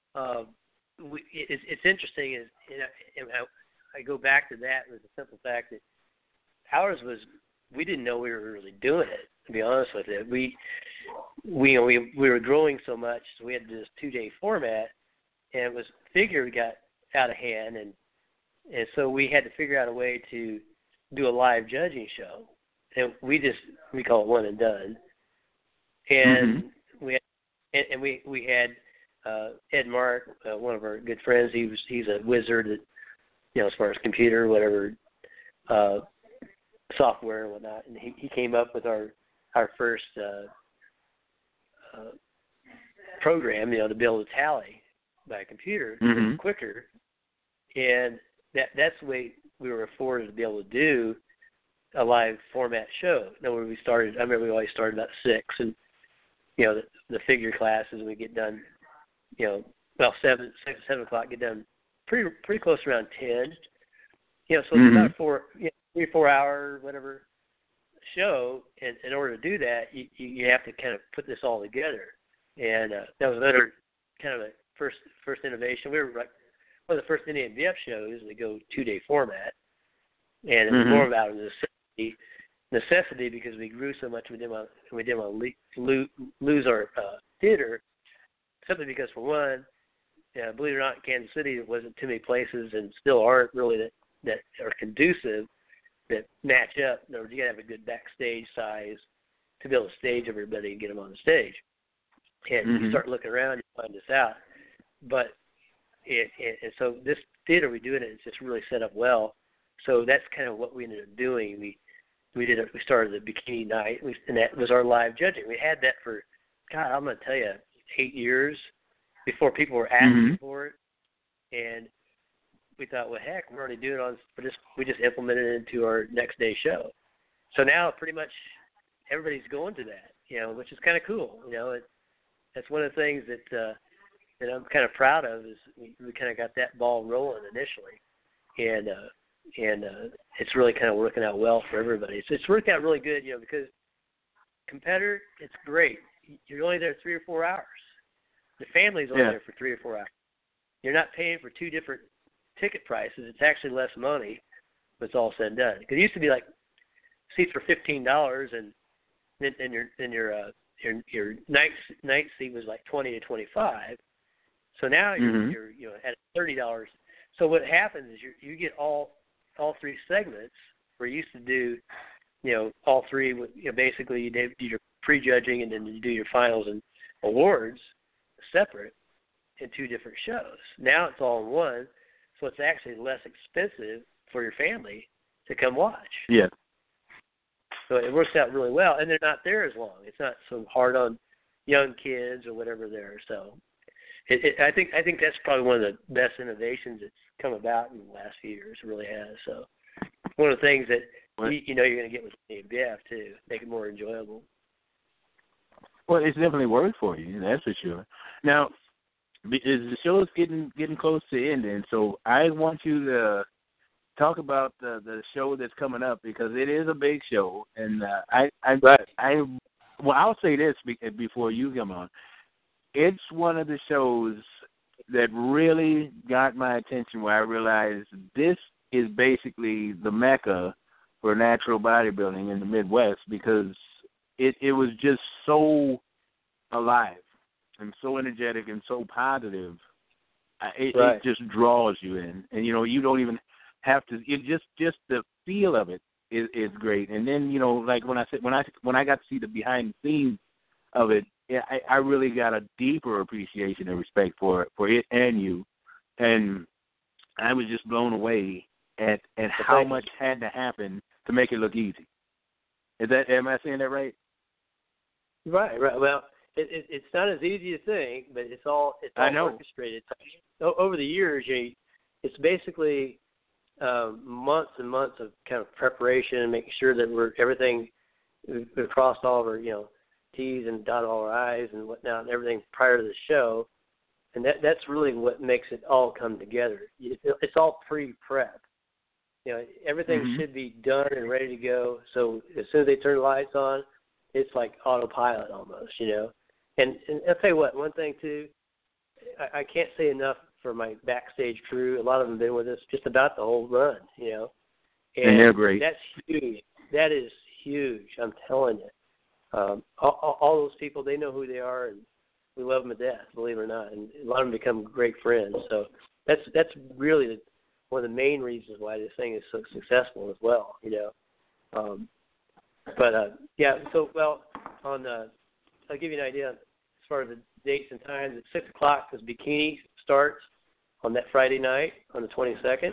It's interesting is, you know, I go back to that with the simple fact that ours was, we didn't know we were really doing it, to be honest with you. We were growing so much, so we had to do this 2-day format, and it was figure got out of hand, and so we had to figure out a way to do a live judging show, and we call it one and done, and we had Ed Mark, one of our good friends. He's a wizard at, you know, as far as computer, whatever, software and whatnot. And he came up with our first program, you know, to be able to tally by a computer quicker. And that's the way we were afforded to be able to do a live format show. Now, when we started, I remember we always started about 6, and, you know, the figure classes, we get done, you know, well, 7 o'clock, get done pretty close around 10. So it's about 3 or 4 hour whatever show. And in order to do that, you have to kind of put this all together. And that was another kind of a first innovation. We were like one of the first NABF shows that go 2-day format, and it was more about a necessity because we grew so much we didn't want to lose our theater, simply because, for one, believe it or not, in Kansas City there wasn't too many places, and still aren't really, that are conducive, that match up. In other words, you got to have a good backstage size to be able to stage everybody and get them on the stage. And you start looking around, you find this out. But and so this theater we do it, it's just really set up well. So that's kind of what we ended up doing. We started the bikini night, and that was our live judging. We had that for, God, I'm going to tell you, 8 years before people were asking for it. And we thought, well, heck, we're already doing it we just implemented it into our next day show. So now pretty much everybody's going to that, which is kind of cool. That's one of the things that I'm kind of proud of, is we kind of got that ball rolling initially, and it's really kind of working out well for everybody. It's worked out really good, because competitor, it's great. You're only there 3 or 4 hours. The family's only there for 3 or 4 hours. You're not paying for 2 different ticket prices. It's actually less money, but it's all said and done. Because it used to be like seats for $15, and your night seat was like $20 to $25. So now you're at $30. So what happens is you get all 3 segments. Where you used to do, all 3. Basically you do your prejudging and then you do your finals and awards separate in 2 different shows. Now it's all in one, so it's actually less expensive for your family to come watch. Yeah. So it works out really well, and they're not there as long. It's not so hard on young kids or whatever there. So I think that's probably one of the best innovations that's come about in the last few years. It really has. So one of the things that you're going to get with ABF too, make it more enjoyable.
Well, it's definitely worked for you, that's for sure. Now, the show is getting close to ending, so I want you to talk about the show that's coming up, because it is a big show, and I'll say this before you come on. It's one of the shows that really got my attention, where I realized this is basically the mecca for natural bodybuilding in the Midwest, because it was just so alive and so energetic and so positive. It just draws you in, and you don't even have to. It just the feel of it is great. And then like when I got to see the behind the scenes of it, I really got a deeper appreciation and respect for it and you, and I was just blown away at how much had to happen to make it look easy. Am I saying that right?
Right. Well, it's not as easy to think, but it's all orchestrated. Over the years, it's basically months and months of kind of preparation and making sure that we've crossed all of our T's and dotted all our I's and whatnot and everything prior to the show, and that's really what makes it all come together. It's all pre-prep. Everything should be done and ready to go. So as soon as they turn the lights on, it's like autopilot almost, And I'll tell you what, one thing too, I can't say enough for my backstage crew. A lot of them have been with us just about the whole run, And
they're great.
That's huge. That is huge. I'm telling you. All those people, they know who they are, and we love them to death, believe it or not. And a lot of them become great friends. So that's really one of the main reasons why this thing is so successful as well, I'll give you an idea as far as the dates and times. At 6 o'clock, because Bikini starts on that Friday night on the 22nd,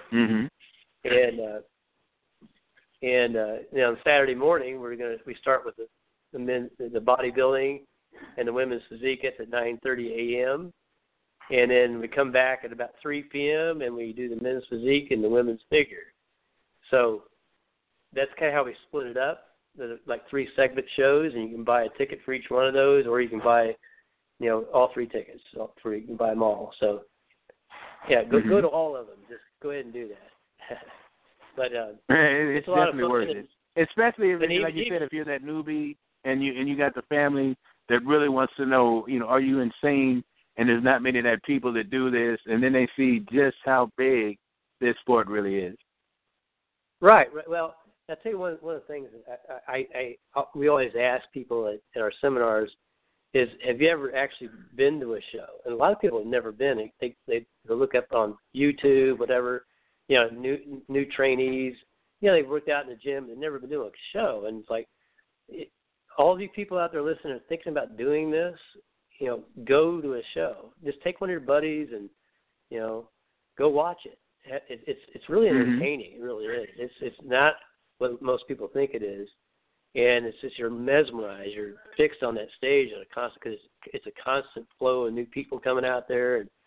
and on Saturday morning we start with the bodybuilding and the women's physique at 9:30 a.m. And then we come back at about 3 p.m. and we do the men's physique and the women's figure. So that's kind of how we split it up. There's like 3 segment shows, and you can buy a ticket for each one of those, or you can buy, all 3 tickets. You can buy them all. So Yeah, go to all of them. Just go ahead and do that. But
it's
a lot
definitely
of fun.
worth it. Especially if,
even,
like you said, if you're that newbie and you got the family that really wants to know, are you insane? And there's not many that people that do this, and then they see just how big this sport really is.
Right. Well, I'll tell you one of the things we always ask people at our seminars is, have you ever actually been to a show? And a lot of people have never been. They look up on YouTube, whatever, new trainees. They've worked out in the gym. They've never been to a show. And it's like, all of you people out there listening are thinking about doing this, go to a show. Just take one of your buddies and, go watch it. It's really entertaining. It really is. It's not what most people think it is. And it's just you're mesmerized. You're fixed on that stage on a constant, because it's a constant flow of new people coming out there, and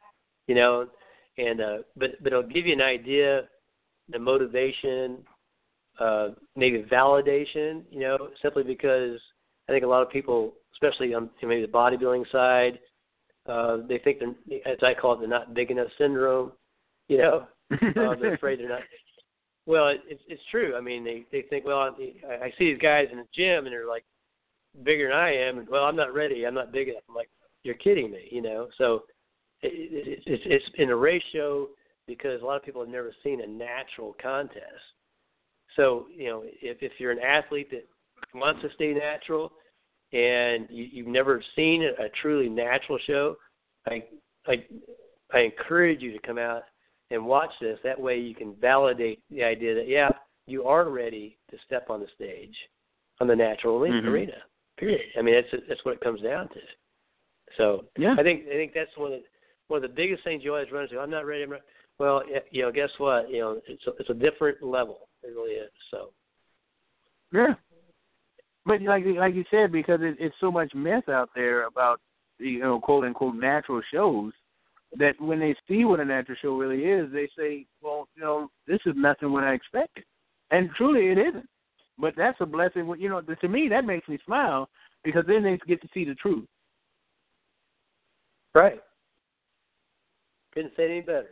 but it'll give you an idea, the motivation, maybe validation. Simply because I think a lot of people, especially on maybe the bodybuilding side, they think they're, as I call it, they're not big enough syndrome. They're afraid they're not. Well, it's true. I mean, they think, well, I see these guys in the gym and they're like bigger than I am, and well, I'm not ready. I'm not big enough. I'm like, you're kidding me, So it's in a ratio, because a lot of people have never seen a natural contest. So if you're an athlete that wants to stay natural and you've never seen a truly natural show, I encourage you to come out and watch this. That way you can validate the idea that, yeah, you are ready to step on the stage, on the natural arena, period. I mean, that's what it comes down to. So yeah. I think that's one of the biggest things you always run into. I'm not ready. Well, guess what? It's a different level. It really is. So.
Yeah. But like you said, because it's so much myth out there about, quote unquote natural shows, that when they see what a natural show really is, they say, well, this is nothing what I expected. And truly it isn't. But that's a blessing. To me, that makes me smile, because then they get to see the truth.
Right. Couldn't say it any better.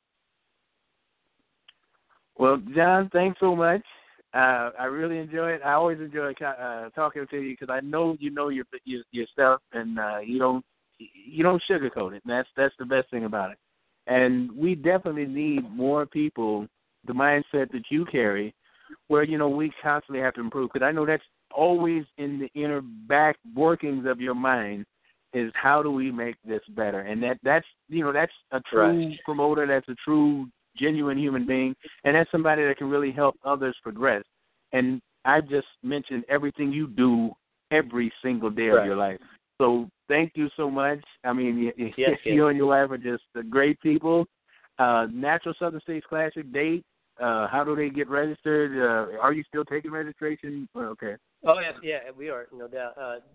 Well, John, thanks so much. I really enjoy it. I always enjoy talking to you, because I know you know your stuff, and you don't sugarcoat it. And that's the best thing about it. And we definitely need more people, the mindset that you carry, where we constantly have to improve. Because I know that's always in the inner back workings of your mind, is how do we make this better? And that's a true promoter. That's a true genuine human being, and that's somebody that can really help others progress. And I just mentioned everything you do every single day of your life. So thank you so much. I mean, you and your wife are just great people. Natural Southern States Classic date. How do they get registered? Are you still taking registration? Okay.
Oh, yeah, we are, no doubt.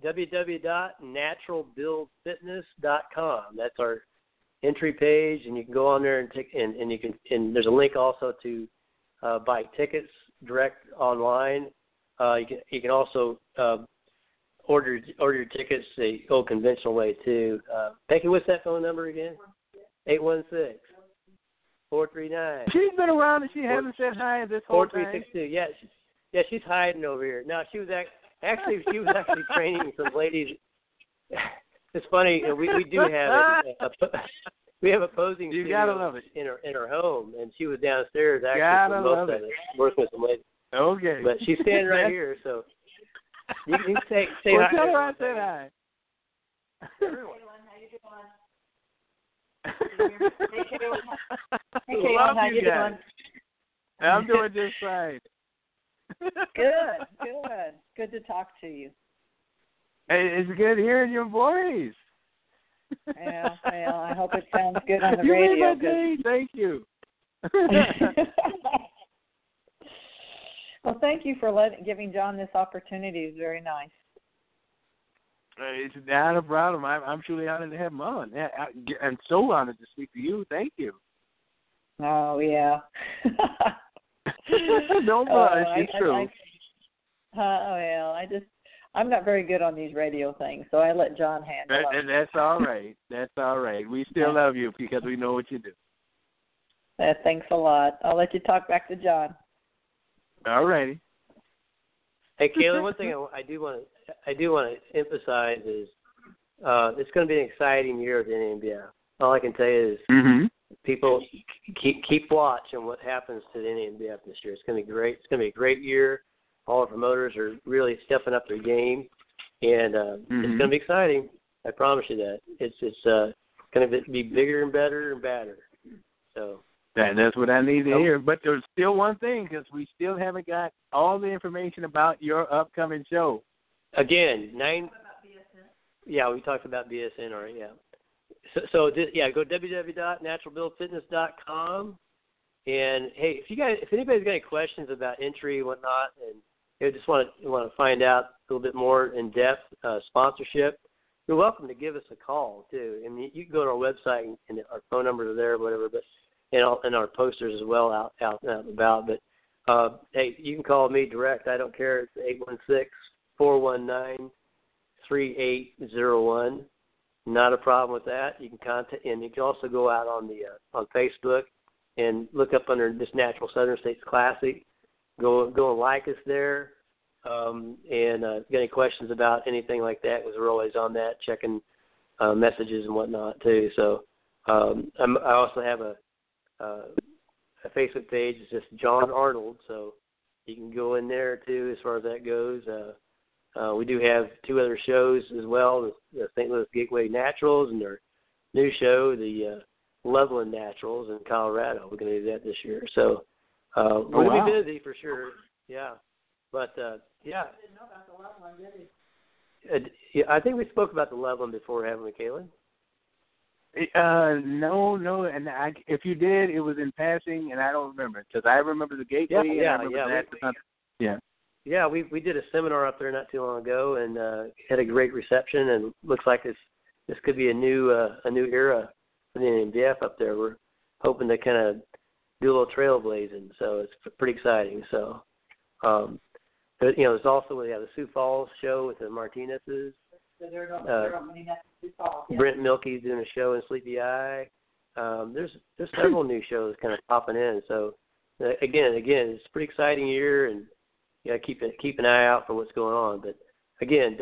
www.naturalbuildfitness.com. That's our entry page, and you can go on there and and there's a link also to buy tickets direct online. You can also order your tickets the old conventional way too. Becky, what's that phone number again? 816-439.
She's been around and she hasn't said hi this whole time.
4362. Yeah, she's hiding over here. No, she was actually training some ladies. It's funny, we do have we have opposing
you gotta love it.
in her home, and she was downstairs actually for most of it, working with some ladies.
Okay.
But she's standing right here, so you can say
well,
hi.
Tell her I said hi.
Everyone, how you doing? Hey, Kayla, how you doing?
I'm doing just fine.
Good to talk to you.
Hey, it's good hearing your voice.
Yeah, well, I hope it sounds good on the
you
radio.
Made my day. Thank you.
Well, thank you for giving John this opportunity. It's very nice.
It's not a problem. I'm truly honored to have him on. I'm so honored to speak to you. Thank you.
Oh, yeah.
Don't blush. It's true.
I'm not very good on these radio things, so I let John handle it.
That's all right. That's all right. We still love you because we know what you do.
Thanks a lot. I'll let you talk back to John.
All righty.
Hey, Kayla, one thing I do want to emphasize is it's going to be an exciting year at the NABF. All I can tell you is people keep watch on what happens to the NABF this year. It's going to be great. It's going to be a great year. All our promoters are really stepping up their game, and it's going to be exciting. I promise you that. It's going to be bigger and better and badder. So.
That's what I need to hear. But there's still one thing, because we still haven't got all the information about your upcoming show.
Again, Yeah, we talked about BSN already. Yeah. So go www.naturalbuildfitness.com, and hey, if anybody's got any questions about entry and whatnot, and you just want to find out a little bit more in depth sponsorship, you're welcome to give us a call too. I mean, you can go to our website and our phone numbers are there, or whatever, but. And our posters as well out and about. But, hey, you can call me direct. I don't care. It's 816-419-3801. Not a problem with that. You can contact, and you can also go out on Facebook and look up under this Natural Southern States Classic. Go and like us there. And if you got any questions about anything like that, because we're always on that, checking messages and whatnot too. So I also have a Facebook page. It's just John Arnold, so you can go in there too as far as that goes. We do have 2 other shows as well, the St. Louis Gateway Naturals and their new show, the Loveland Naturals in Colorado. We're going to do that this year. So we're going to be busy for sure. Yeah. But, yeah.
I didn't know about the Loveland, did you?
I think we spoke about the Loveland before, haven't we, Caitlin?
No, and if you did, it was in passing, and I don't remember, because I remember the Gateway.
Yeah, we did a seminar up there not too long ago, and had a great reception, and looks like this could be a new era for the NBF up there. We're hoping to kind of do a little trailblazing, so it's pretty exciting. So, but, there's also the Sioux Falls show with the Martinez's. Brent Milky's doing a show in Sleepy Eye. There's several new shows kind of popping in. So again, it's a pretty exciting year, and you got to keep an eye out for what's going on. But again,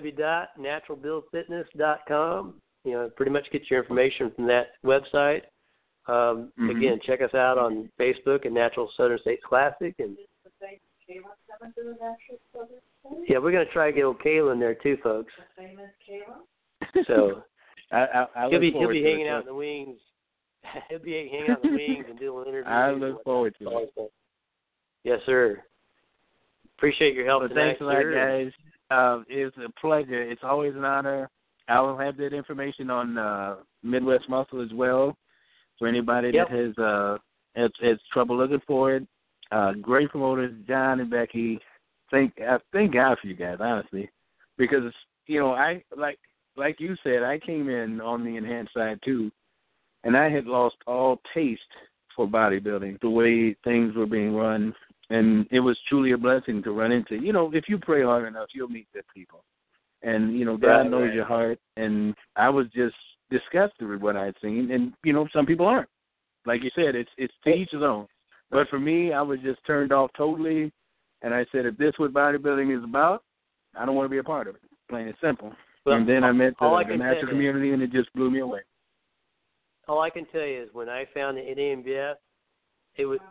www.naturalbuildfitness.com. Pretty much get your information from that website. Again, check us out on Facebook at Natural Southern States Classic, and yeah, we're going to try to get old Kayla in there too, folks.
The famous Kayla?
So
he'll
be hanging out in the wings. He'll be hanging out in the wings and doing interviews.
I look forward to it.
Yes, sir. Appreciate your help tonight.
Thanks a lot, guys. It's a pleasure. It's always an honor. I will have that information on Midwest Muscle as well for anybody that has trouble looking for it. Great promoters, John and Becky. Thank God for you guys, honestly, because I like you said, I came in on the enhanced side too, and I had lost all taste for bodybuilding, the way things were being run, and it was truly a blessing to run into. If you pray hard enough, you'll meet good people, and God knows your heart. And I was just disgusted with what I had seen, and some people aren't. Like you said, it's to each his own. But for me, I was just turned off totally, and I said, if this is what bodybuilding is about, I don't want to be a part of it. Plain and simple. Well, and then I met the natural community, and it just blew me away.
All I can tell you is when I found the NABF, it was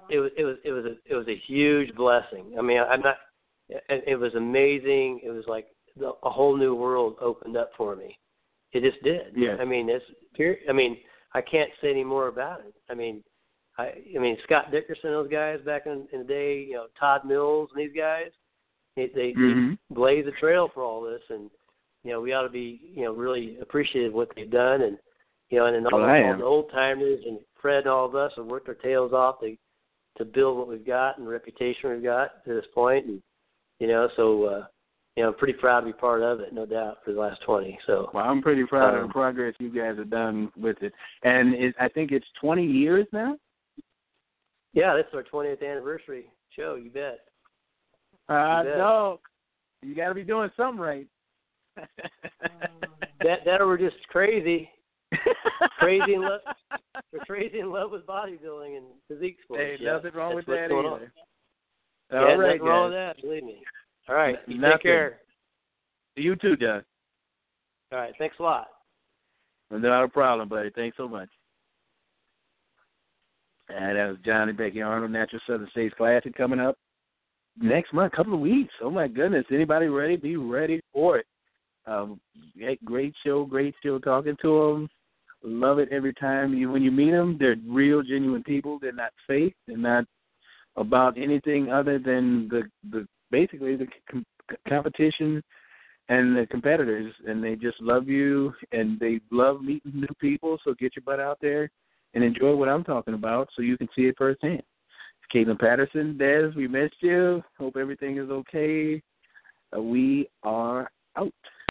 a huge blessing. I mean, it was amazing. It was like a whole new world opened up for me. It just did.
Yeah.
I mean, I can't say any more about it. I mean, Scott Dickerson, those guys back in the day, Todd Mills and these guys, they blazed the trail for all this, and we ought to be really appreciative of what they've done, and and then all the old timers and Fred and all of us have worked our tails off to build what we've got and the reputation we've got to this point, and so I'm pretty proud to be part of it, no doubt, for the last 20. So
well, I'm pretty proud of the progress you guys have done with it, and I think it's 20 years now.
Yeah, this is our 20th anniversary show. You bet.
Dog, you got to be doing something right.
that or we're just crazy, crazy We're crazy in love with bodybuilding and physique sports.
Hey, nothing wrong with that either.
All right, nothing wrong with that, believe me. All right, you take care.
You too, John.
All right, thanks a lot.
Not a problem, buddy. Thanks so much. And that was Johnny Becky Arnold, Natural Southern States Classic, coming up next month, couple of weeks. Oh, my goodness. Anybody ready? Be ready for it. Great show talking to them. Love it every time. When you meet them, they're real, genuine people. They're not fake. They're not about anything other than basically the competition and the competitors, and they just love you, and they love meeting new people, so get your butt out there and enjoy what I'm talking about so you can see it firsthand. Caitlin Patterson, Des, we missed you. Hope everything is okay. We are out.